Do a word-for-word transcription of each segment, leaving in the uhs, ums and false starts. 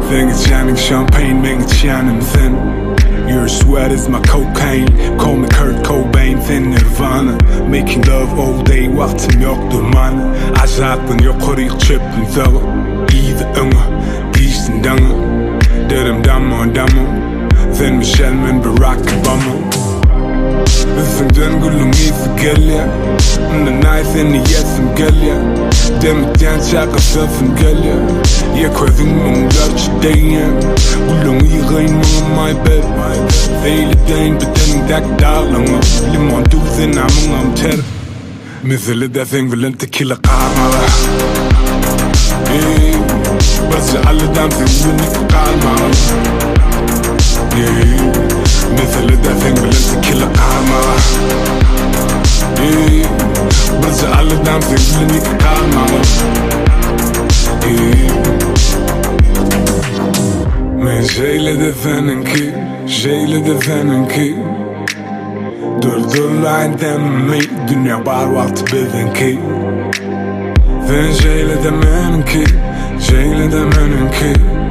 Think it's shining champagne, make it shining thin. Your sweat is my cocaine. Call me Kurt Cobain, thin Nirvana. Making love all day, vaktim yoktur mana. Azatın yok oraya çöpün zağı. İyi de ınga, değiştin danga. Derim damma damma. Then Michelle men Barack Obama. Üstünden gülüm iyisi gel ya. The nice and the yes I'm gel ya. Demekten şaka sözüm gel ya. Ya koydun mumlar çideyen. Gülüm iyi gayın mama my bed. Zeyli deyin bedenin dak dağlama. Limon duzin amın amter. Mesela da sen vilen tequila kalmalı. Bazı alıdan sen vilen kalmalı. مثل دافن بلنت كل قامة برجع على دام في بلني قامة من جاي لدفننكي جاي لدفننكي دور دور لعين دمي دنيا بار وقت بذنكي فين جاي لدمنكي جاي لدمنكي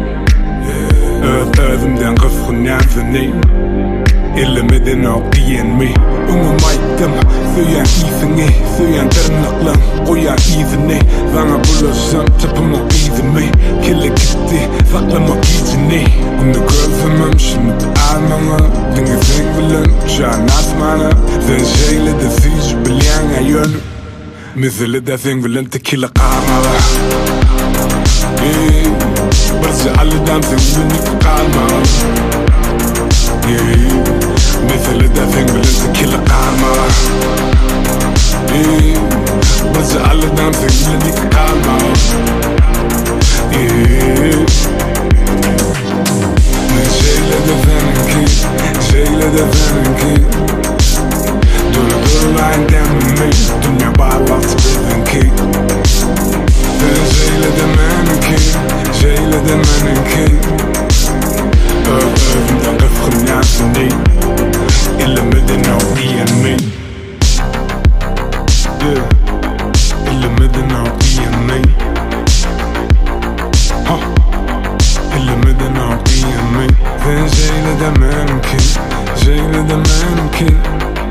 Öðümden qıfqın nefini İlle midin oqiyen mi Unga maytım Söyen izini Söyen tırnaqlan Qoyan izini Vana bulasam Tapıma izimi Kille gitti Saklama izini Bunu gözümüm Şimdi almana Dingi sen bilen Şan asmana Sen şeyle de siz Bilyen ayönü Misali de sen bilen Tequila qamala برجع على دام تنزلني في قامة مثل دافن بلنت كل قامة برجع على دام تنزلني في قامة من شي لدفنكي شي لدفنكي دور دور لعين دمي دنيا بعد وقت بذنكي شي لدمانكي جاي لدمانكي أفهم أفهم ناسني إلا مدنا وقيا مي إلا مدنا وقيا مي إلا مدنا وقيا مي جاي لدمانكي جاي لدمانكي